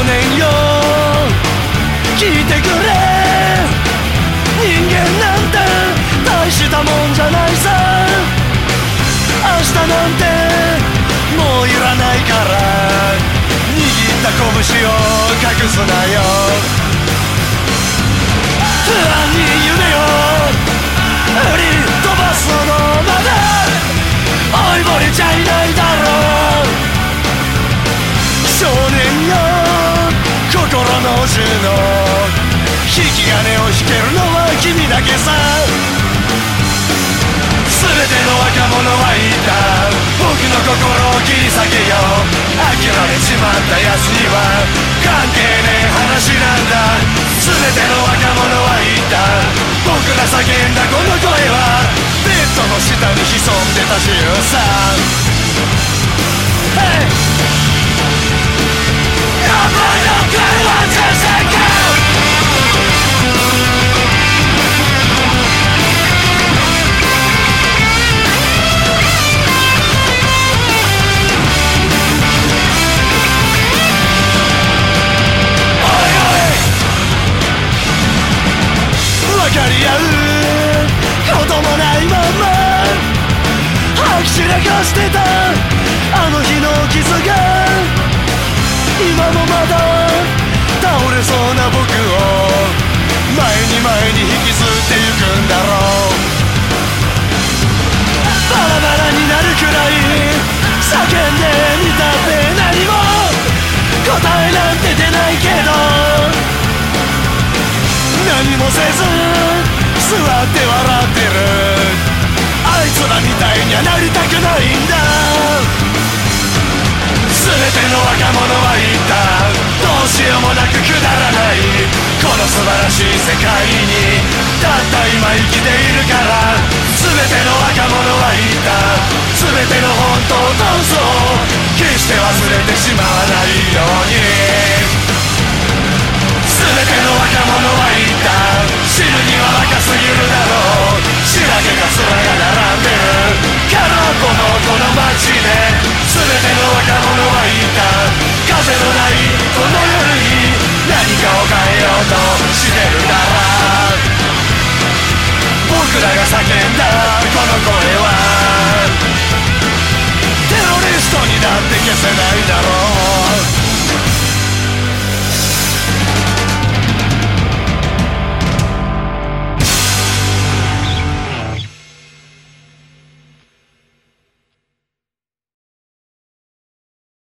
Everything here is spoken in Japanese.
年よ聞いてくれ、人間なんて大したもんじゃないさ。明日なんてもういらないから、握った拳を隠すなよ。不安に夢を売り飛ばすのまで追いぼれちゃいないだろう。少年よ心の銃の引き金を引けるのは君だけさ。全ての若者は言った、僕の心を切り裂けよ。飽きられちまった奴には関係ねえ話なんだ。全ての若者は言った、僕が叫んだこの声はベッドの下に潜んでた自由さ。Hey! Your boy don't cry one second. 分かり合うこともないまま吐き散らかしてたあの日の傷が今もまだ倒れそうな僕を前に引きずってゆくんだろう。バラバラになるくらい叫んでみたって何も答えなんて出ないけど、何もせず座って笑ってるあいつらみたいにはなりたくないんだ。全ての若者は言った、どうしようもなくくだらないこの素晴らしい世界にたった今生きているから。全ての若者は言った、全ての本当と嘘を決して忘れてしまわないように。全ての若者は言った、死ぬには若すぎる